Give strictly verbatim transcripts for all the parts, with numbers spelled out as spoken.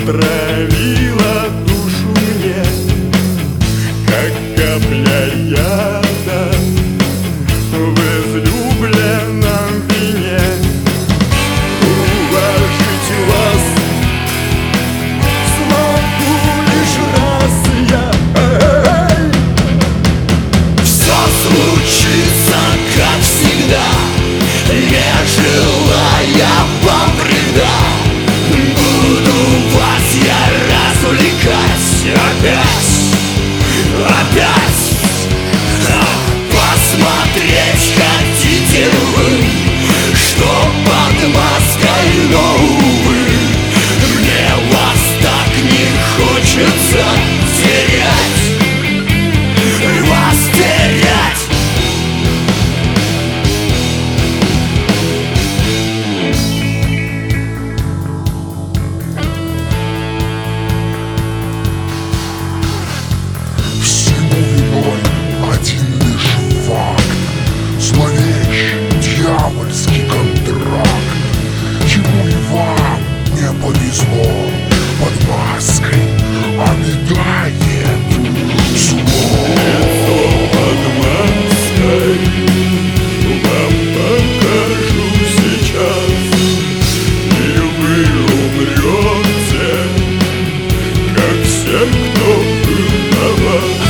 отравила душу мне, как капля яда в излюбленном вине. Уважить вас смогу лишь раз я. Эй! Все случится, как всегда, не желая вам вреда. Буду вас я развлекать опять, опять. Посмотреть хотите вы, что под маской, но увы, мне вас так не хочется терять, вас терять. Всему виной один лишь факт, зловещий дьявольский контракт. Ему и вам не повезло, под маской обитает зло. Под маской вам покажу сейчас, и вы умрете, как все, кто был до вас.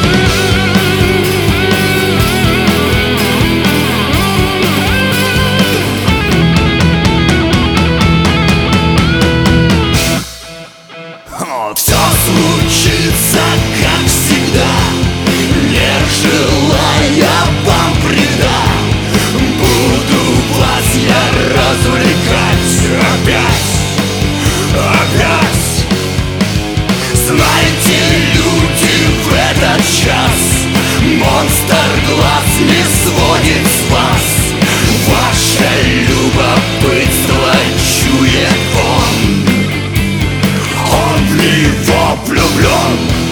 Все случится, как всегда, не желая вам вреда. Буду вас я развлекать опять, опять. Знаете, люди, в этот час монстр глаз не сводит с вас. Ваше любопытство чует он, он в него влюблен.